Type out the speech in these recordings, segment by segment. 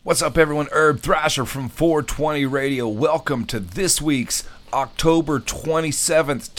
What's up, everyone? Herb Thrasher from 420 Radio. Welcome to this week's October 27th,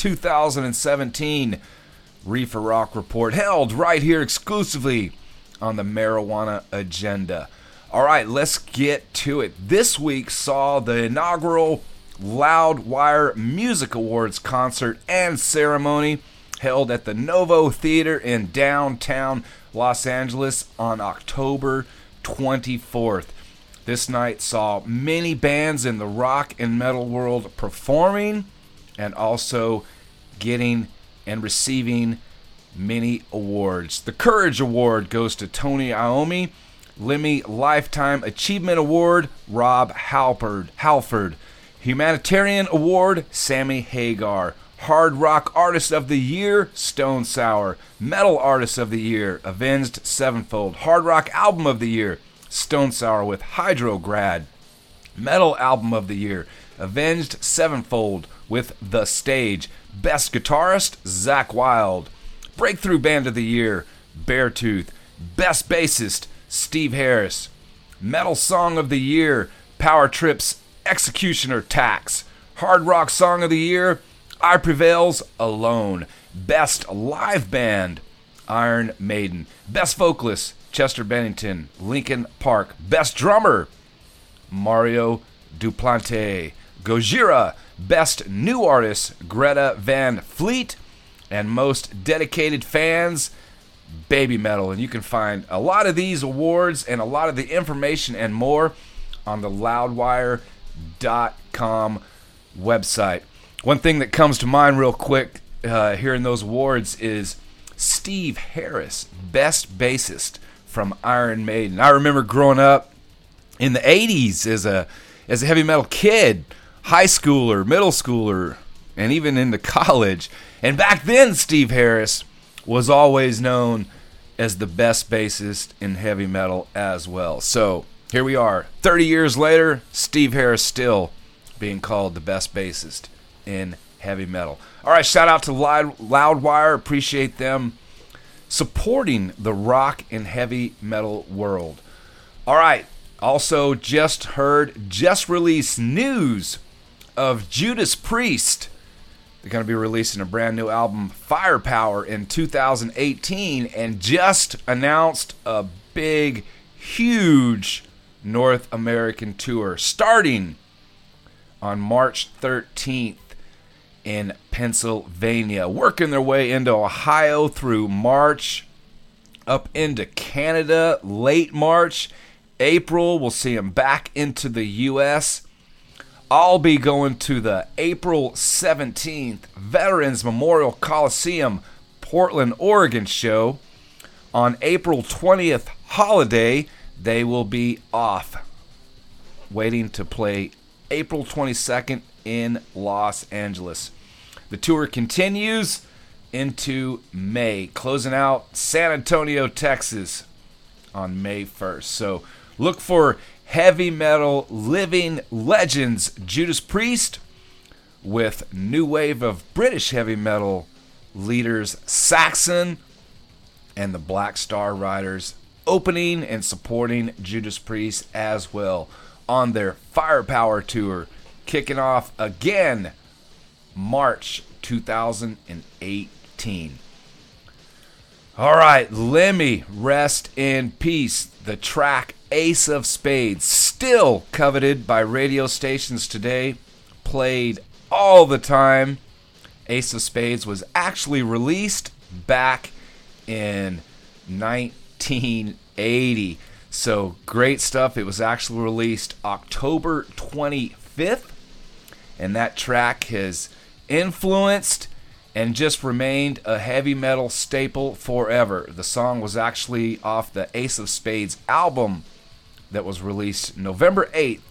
2017 Reefer Rock Report, held right here exclusively on the Marijuana Agenda. All right, let's get to it. This week saw the inaugural Loudwire Music Awards concert and ceremony held at the Novo Theater in downtown Los Angeles on October 24th. This night saw many bands in the rock and metal world performing and also getting and receiving many awards. The Courage Award goes to Tony Iommi, Lemmy Lifetime Achievement Award, Rob Halford, Humanitarian Award, Sammy Hagar, Hard Rock Artist of the Year, Stone Sour, Metal Artist of the Year, Avenged Sevenfold, Hard Rock Album of the Year, Stone Sour with Hydrograd, Metal Album of the Year, Avenged Sevenfold with The Stage, Best Guitarist, Zakk Wylde, Breakthrough Band of the Year, Beartooth, Best Bassist, Steve Harris, Metal Song of the Year, Power Trip's Executioner Tax, Hard Rock Song of the Year, I Prevail's Alone, Best Live Band, Iron Maiden, Best Vocalist, Chester Bennington, Linkin Park, Best Drummer, Mario Duplantis, Gojira, Best New Artist, Greta Van Fleet, and Most Dedicated Fans, Baby Metal. And you can find a lot of these awards and a lot of the information and more on the loudwire.com website. One thing that comes to mind real quick hearing those awards is Steve Harris, Best Bassist from Iron Maiden. I remember growing up in the 80s as a heavy metal kid, high schooler, middle schooler, and even into college. And back then, Steve Harris was always known as the best bassist in heavy metal as well. So here we are, 30 years later, Steve Harris still being called the best bassist in heavy metal. All right, shout out to Loudwire. Appreciate them supporting the rock and heavy metal world. All right, also just released news of Judas Priest. They're going to be releasing a brand new album, Firepower, in 2018, and just announced a big, huge North American tour starting on March 13th in Pennsylvania, working their way into Ohio through March, up into Canada late March. April, we'll see them back into the U.S. I'll be going to the April 17th Veterans Memorial Coliseum, Portland, Oregon show. On April 20th, Holiday, they will be off, waiting to play April 22nd in Los Angeles. The tour continues into May, closing out San Antonio, Texas on May 1st. So look for heavy metal living legends Judas Priest with new wave of British heavy metal leaders Saxon and the Black Star Riders opening and supporting Judas Priest as well on their Firepower tour, kicking off again March 2018. All right, Lemmy, rest in peace. The track Ace of Spades, still coveted by radio stations today, played all the time. Ace of Spades was actually released back in 1980. So great stuff. It was actually released October 25th. And that track has influenced and just remained a heavy metal staple forever. The song was actually off the Ace of Spades album that was released November 8th,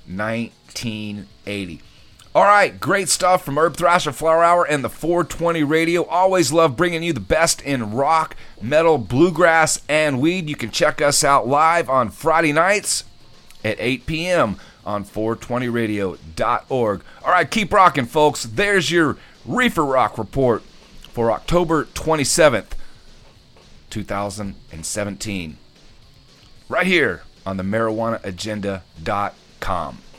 1980. All right, great stuff from Herb Thrasher, Flower Hour, and the 420 Radio. Always love bringing you the best in rock, metal, bluegrass, and weed. You can check us out live on Friday nights at 8 p.m. on 420radio.org. All right, keep rocking, folks. There's your Reefer Rock Report for October 27th, 2017. Right here on the marijuanaagenda.com.